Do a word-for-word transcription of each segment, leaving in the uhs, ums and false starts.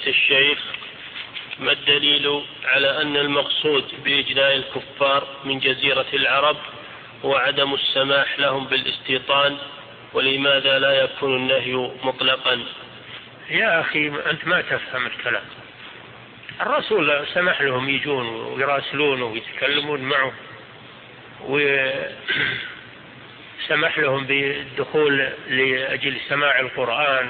فضيلة الشيخ، ما الدليل على أن المقصود بإجلاء الكفار من جزيرة العرب هو عدم السماح لهم بالاستيطان، ولماذا لا يكون النهي مطلقا؟ يا أخي أنت ما تفهم الكلام. الرسول سمح لهم يجون ويراسلونه ويتكلمون معه، وسمح لهم بالدخول لأجل سماع القرآن،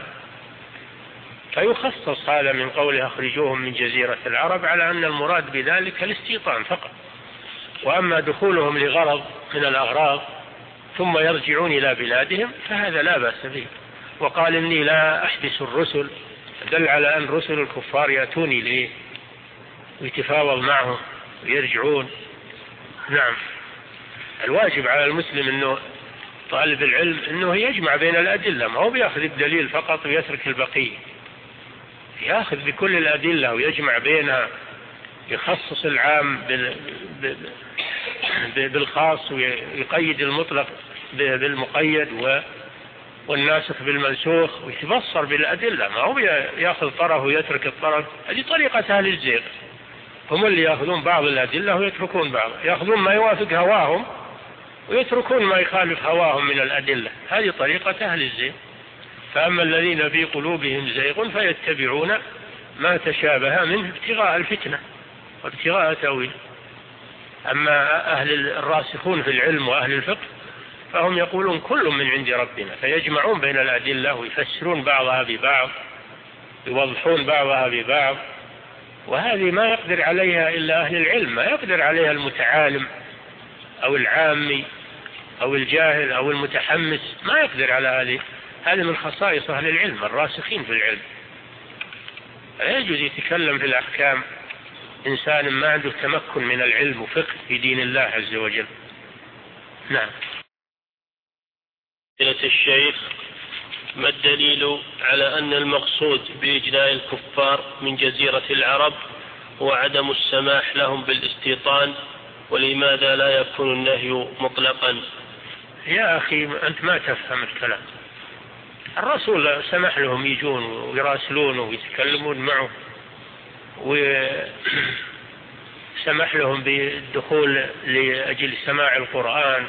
فيخصص هذا من قوله أخرجوهم من جزيرة العرب على أن المراد بذلك الاستيطان فقط. وأما دخولهم لغرض من الأغراض ثم يرجعون إلى بلادهم فهذا لا بأس به. وقال إني لا أحبس الرسل، دل على أن رسل الكفار يأتوني ليه ويتفاوض معهم ويرجعون. نعم، الواجب على المسلم أنه طالب العلم أنه يجمع بين الأدلة، ما هو بيأخذ الدليل فقط ويترك البقية، يأخذ بكل الأدلة ويجمع بينها، يخصص العام بالخاص ويقيد المطلق بالمقيد والناسخ بالمنسوخ، ويتبصر بالأدلة، ما هو يأخذ طرف ويترك الطرف. هذه طريقة أهل الزيغ، هم اللي يأخذون بعض الأدلة ويتركون بعض، يأخذون ما يوافق هواهم ويتركون ما يخالف هواهم من الأدلة. هذه طريقة أهل الزيغ. فأما الذين في قلوبهم زيغ فيتبعون ما تشابه منه ابتغاء الفتنة وابتغاء تأويل. أما أهل الراسخون في العلم وأهل الفقه فهم يقولون كل من عند ربنا، فيجمعون بين الأدلة ويفسرون بعضها ببعض، يوضحون بعضها ببعض. وهذه ما يقدر عليها إلا أهل العلم، ما يقدر عليها المتعالم أو العامي أو الجاهل أو المتحمس، ما يقدر على هذه. هذه من خصائص أهل العلم الراسخين في العلم. لا يجوز يتكلم في الأحكام إنسان ما عنده تمكن من العلم وفقه في دين الله عز وجل. نعم. فضيلة الشيخ، ما الدليل على أن المقصود بإجلاء الكفار من جزيرة العرب هو عدم السماح لهم بالاستيطان، ولماذا لا يكون النهي مطلقا؟ يا أخي أنت ما تفهم الكلام. الرسول سمح لهم يجون ويراسلونه ويتكلمون معه، وسمح لهم بالدخول لأجل سماع القرآن،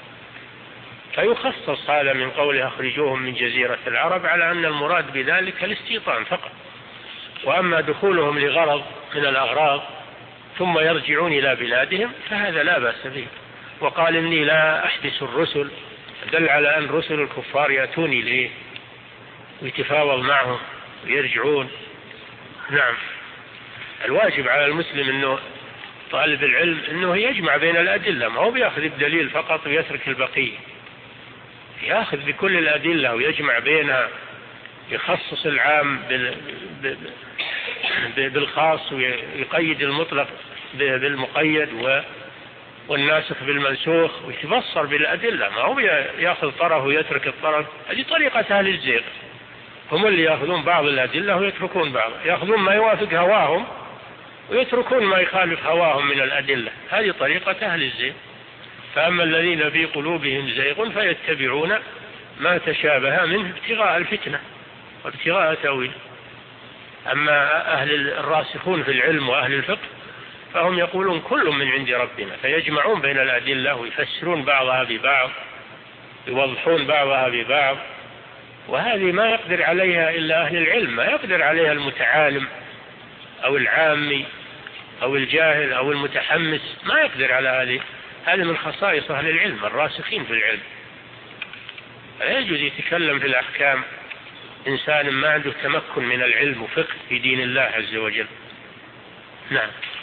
فيخصص هذا من قوله أخرجوهم من جزيرة العرب على أن المراد بذلك الاستيطان فقط. وأما دخولهم لغرض من الأغراض ثم يرجعون إلى بلادهم فهذا لا بأس به. وقال إني لا أحبس الرسل، دل على أن رسل الكفار يأتوني ليه ويتفاوض معهم ويرجعون. نعم، الواجب على المسلم أنه طالب العلم أنه يجمع بين الأدلة، ما هو بيأخذ الدليل فقط ويترك البقية، يأخذ بكل الأدلة ويجمع بينها، يخصص العام بالخاص ويقيد المطلق بالمقيد والناسخ بالمنسوخ، ويتبصر بالأدلة، ما هو يأخذ طرف ويترك الطرف. هذه طريقة أهل الزيغ، هم اللي يأخذون بعض الأدلة ويتركون بعض، يأخذون ما يوافق هواهم ويتركون ما يخالف هواهم من الأدلة. هذه طريقة أهل الزيغ. فأما الذين في قلوبهم زيغ فيتبعون ما تشابه منه ابتغاء الفتنة وابتغاء تأويل. أما أهل الراسخون في العلم وأهل الفقه فهم يقولون كل من عند ربنا، فيجمعون بين الأدلة ويفسرون بعضها ببعض، يوضحون بعضها ببعض. وهذه ما يقدر عليها إلا أهل العلم، ما يقدر عليها المتعالم أو العامي أو الجاهل أو المتحمس، ما يقدر على هذه. هذه من خصائص أهل العلم الراسخين في العلم. لا يجوز يتكلم في الأحكام إنسان ما عنده تمكن من العلم وفقه في دين الله عز وجل. نعم.